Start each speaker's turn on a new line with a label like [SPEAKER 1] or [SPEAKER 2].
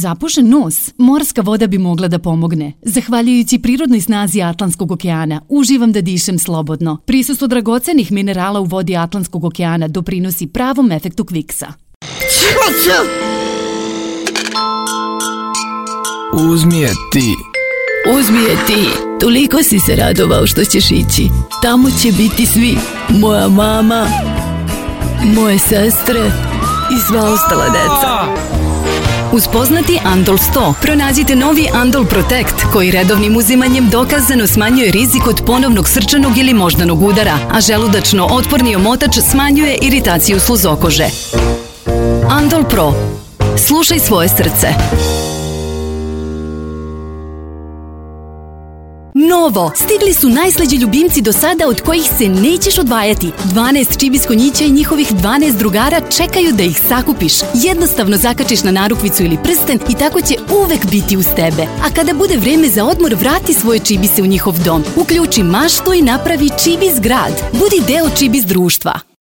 [SPEAKER 1] Zapušen nos, morska voda bi mogla da pomogne. Zahvaljujući prirodnoj snazi Atlantskog okeana, uživam da dišem slobodno. Prisustvo dragocenih minerala u vodi Atlantskog okeana doprinosi pravom efektu kviksa.
[SPEAKER 2] Uzmi je ti.
[SPEAKER 3] Uzmi je ti. Toliko si se radovao što ćeš ići. Tamo će biti svi. Moja mama, moje sestre i sva ostala deca. Uz poznati Andol 100 pronađite novi Andol Protect koji redovnim uzimanjem dokazano smanjuje rizik od ponovnog srčanog ili moždanog udara, a želudačno otporni omotač smanjuje iritaciju sluzokože. Andol Pro. Slušaj svoje srce. Novo! Stigli su najslađi ljubimci do sada od kojih se nećeš odvajati. 12 čibis konjića i njihovih 12 drugara čekaju da ih sakupiš. Jednostavno zakačiš na narukvicu ili prsten i tako će uvek biti uz tebe. A kada bude vreme za odmor, vrati svoje čibise u njihov dom. Uključi maštu i napravi čibis grad. Budi deo čibis društva.